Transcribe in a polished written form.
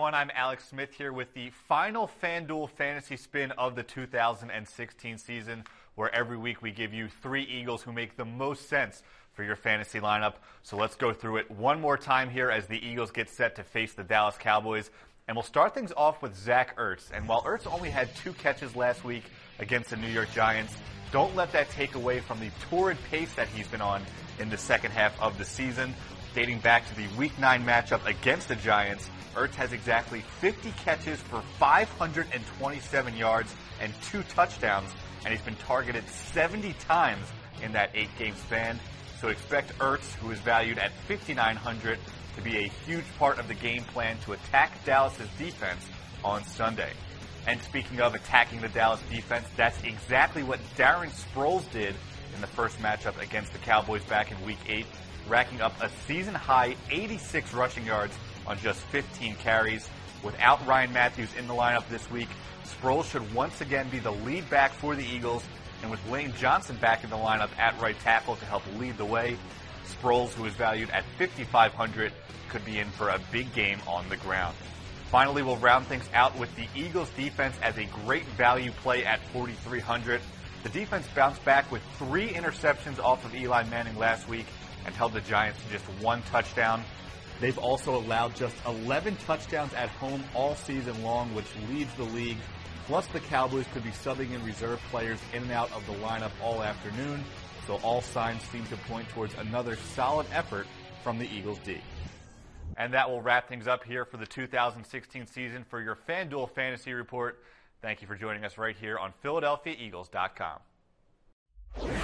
everyone. I'm Alex Smith here with the final FanDuel fantasy spin of the 2016 season, where every week we give you 3 Eagles who make the most sense for your fantasy lineup. So let's go through it one more time here as the Eagles get set to face the Dallas Cowboys. And we'll start things off with Zach Ertz. And while Ertz only had 2 catches last week against the New York Giants, don't let that take away from the torrid pace that he's been on in the second half of the season. Dating back to the Week 9 matchup against the Giants, Ertz has exactly 50 catches for 527 yards and 2 touchdowns, and he's been targeted 70 times in that 8-game span. So expect Ertz, who is valued at $5,900, to be a huge part of the game plan to attack Dallas's defense on Sunday. And speaking of attacking the Dallas defense, that's exactly what Darren Sproles did in the first matchup against the Cowboys back in Week 8, racking up a season-high 86 rushing yards on just 15 carries. Without Ryan Matthews in the lineup this week, Sproles should once again be the lead back for the Eagles, and with Lane Johnson back in the lineup at right tackle to help lead the way, Sproles, who is valued at $5,500, could be in for a big game on the ground. Finally, we'll round things out with the Eagles defense as a great value play at $4,300. The defense bounced back with 3 interceptions off of Eli Manning last week and held the Giants to just 1 touchdown. They've also allowed just 11 touchdowns at home all season long, which leads the league. Plus, the Cowboys could be subbing in reserve players in and out of the lineup all afternoon, so all signs seem to point towards another solid effort from the Eagles D. And that will wrap things up here for the 2016 season for your FanDuel Fantasy Report. Thank you for joining us right here on PhiladelphiaEagles.com.